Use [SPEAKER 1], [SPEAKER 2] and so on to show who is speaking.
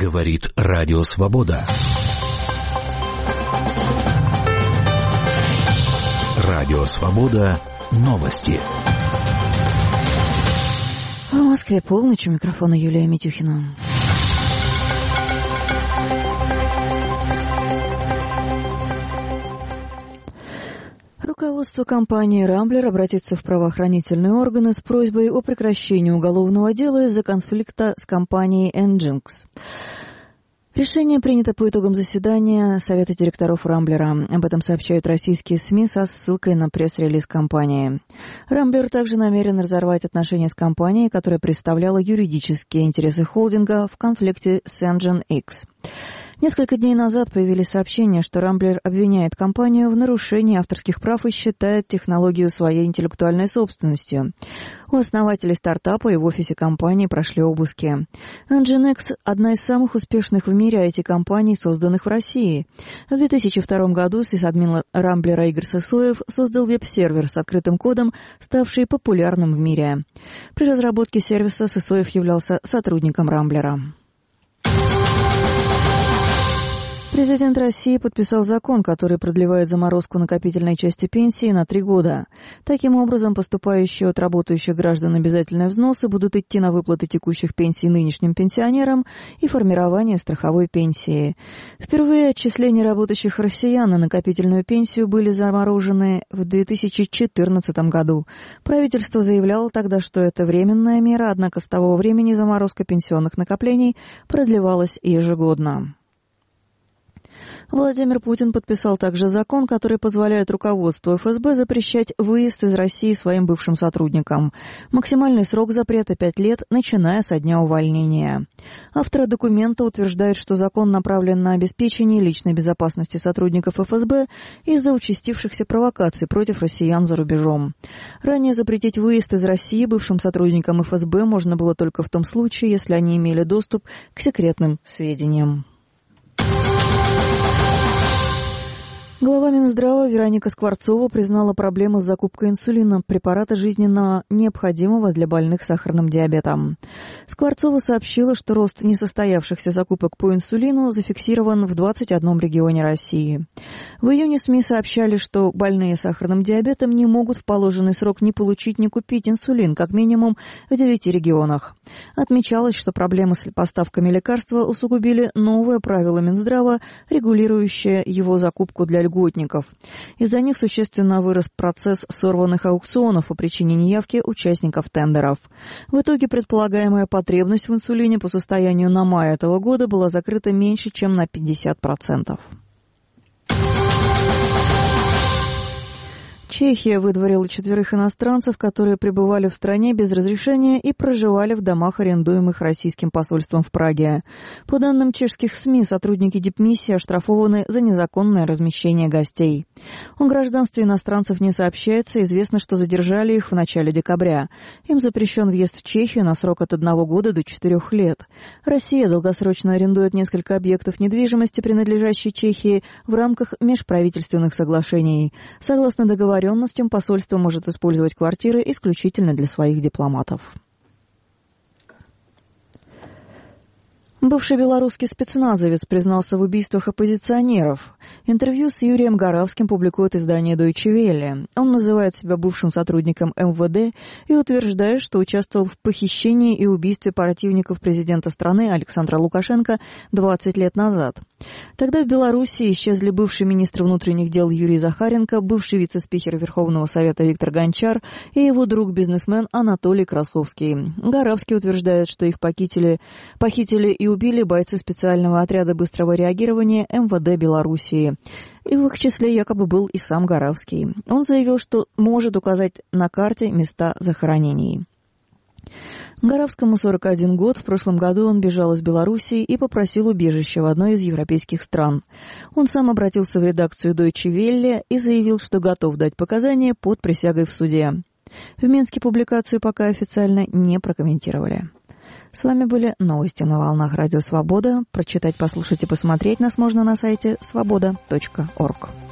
[SPEAKER 1] Говорит Радио Свобода. Радио Свобода. Новости.
[SPEAKER 2] В Москве полночь. У микрофона Юлия Митюхина. Руководство компании «Рамблер» обратится в правоохранительные органы с просьбой о прекращении уголовного дела из-за конфликта с компанией Nginx. Решение принято по итогам заседания Совета директоров «Рамблера». Об этом сообщают российские СМИ со ссылкой на пресс-релиз компании. «Рамблер» также намерен разорвать отношения с компанией, которая представляла юридические интересы холдинга в конфликте с Nginx. Несколько дней назад появились сообщения, что «Рамблер» обвиняет компанию в нарушении авторских прав и считает технологию своей интеллектуальной собственностью. У основателей стартапа и в офисе компании прошли обыски. Nginx – одна из самых успешных в мире IT-компаний, созданных в России. В 2002 году сисадмин «Рамблера» Игорь Сысоев создал веб-сервер с открытым кодом, ставший популярным в мире. При разработке сервиса Сысоев являлся сотрудником «Рамблера». Президент России подписал закон, который продлевает заморозку накопительной части пенсии на 3 года. Таким образом, поступающие от работающих граждан обязательные взносы будут идти на выплаты текущих пенсий нынешним пенсионерам и формирование страховой пенсии. Впервые отчисления работающих россиян на накопительную пенсию были заморожены в 2014 году. Правительство заявляло тогда, что это временная мера, однако с того времени заморозка пенсионных накоплений продлевалась ежегодно. Владимир Путин подписал также закон, который позволяет руководству ФСБ запрещать выезд из России своим бывшим сотрудникам. Максимальный срок запрета 5 лет, начиная со дня увольнения. Авторы документа утверждают, что закон направлен на обеспечение личной безопасности сотрудников ФСБ из-за участившихся провокаций против россиян за рубежом. Ранее запретить выезд из России бывшим сотрудникам ФСБ можно было только в том случае, если они имели доступ к секретным сведениям. Глава Минздрава Вероника Скворцова признала проблему с закупкой инсулина, препарата жизненно необходимого для больных сахарным диабетом. Скворцова сообщила, что рост несостоявшихся закупок по инсулину зафиксирован в 21 регионе России. В июне СМИ сообщали, что больные сахарным диабетом не могут в положенный срок ни получить, ни купить инсулин, как минимум в 9 регионах. Отмечалось, что проблемы с поставками лекарства усугубили новое правило Минздрава, регулирующее его закупку для льготников. Из-за них существенно вырос процесс сорванных аукционов по причине неявки участников тендеров. В итоге предполагаемая потребность в инсулине по состоянию на май этого года была закрыта меньше, чем на 50%. Чехия выдворила 4 иностранцев, которые пребывали в стране без разрешения и проживали в домах, арендуемых российским посольством в Праге. По данным чешских СМИ, сотрудники дипмиссии оштрафованы за незаконное размещение гостей. О гражданстве иностранцев не сообщается, известно, что задержали их в начале декабря. Им запрещен въезд в Чехию на срок от 1 года до 4 лет. Россия долгосрочно арендует несколько объектов недвижимости, принадлежащей Чехии, в рамках межправительственных соглашений. Согласно договору, посольство может использовать квартиры исключительно для своих дипломатов. Бывший белорусский спецназовец признался в убийствах оппозиционеров. Интервью с Юрием Горавским публикует издание Deutsche Welle. Он называет себя бывшим сотрудником МВД и утверждает, что участвовал в похищении и убийстве противников президента страны Александра Лукашенко 20 лет назад. Тогда в Беларуси исчезли бывший министр внутренних дел Юрий Захаренко, бывший вице-спикер Верховного Совета Виктор Гончар и его друг-бизнесмен Анатолий Красовский. Горавский утверждает, что их похитили и убили бойцы специального отряда быстрого реагирования МВД Белоруссии. И в их числе якобы был и сам Горавский. Он заявил, что может указать на карте места захоронений. Горавскому 41 год. В прошлом году он бежал из Белоруссии и попросил убежища в одной из европейских стран. Он сам обратился в редакцию Deutsche Welle и заявил, что готов дать показания под присягой в суде. В Минске публикацию пока официально не прокомментировали. С вами были новости на волнах Радио Свобода. Прочитать, послушать и посмотреть нас можно на сайте svoboda.org.